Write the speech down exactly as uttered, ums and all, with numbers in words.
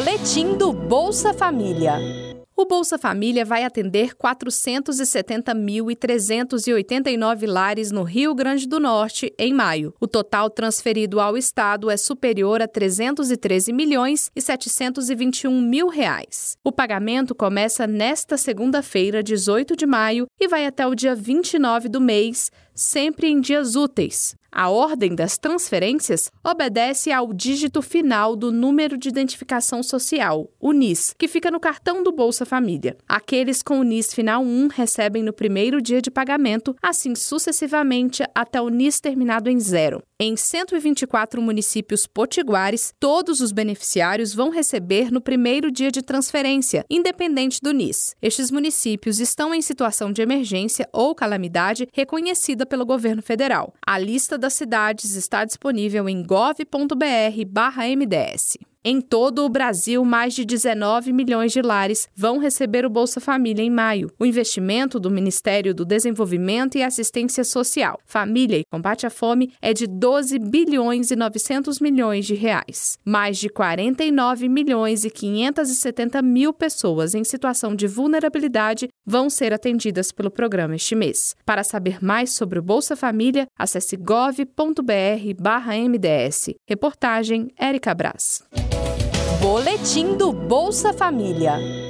Boletim do Bolsa Família. O Bolsa Família vai atender quatrocentos e setenta mil trezentos e oitenta e nove lares no Rio Grande do Norte em maio. O total transferido ao Estado é superior a trezentos e treze milhões e setecentos e vinte e um mil reais. O pagamento começa nesta segunda-feira, dezoito de maio, e vai até o dia vinte e nove do mês, sempre em dias úteis. A ordem das transferências obedece ao dígito final do Número de Identificação Social, o N I S, que fica no cartão do Bolsa Família. Aqueles com o N I S final um recebem no primeiro dia de pagamento, assim sucessivamente até o N I S terminado em zero. Em cento e vinte e quatro municípios potiguares, todos os beneficiários vão receber no primeiro dia de transferência, independente do N I S. Estes municípios estão em situação de emergência ou calamidade reconhecida pelo governo federal. A lista das cidades está disponível em gov ponto br barra M D S. Em todo o Brasil, mais de dezenove milhões de lares vão receber o Bolsa Família em maio. O investimento do Ministério do Desenvolvimento e Assistência Social, Família e Combate à Fome é de doze bilhões e novecentos milhões de reais. Mais de quarenta e nove milhões e quinhentos e setenta mil pessoas em situação de vulnerabilidade vão ser atendidas pelo programa este mês. Para saber mais sobre o Bolsa Família, acesse gov ponto br barra M D S. Reportagem Érica Brás. Boletim do Bolsa Família.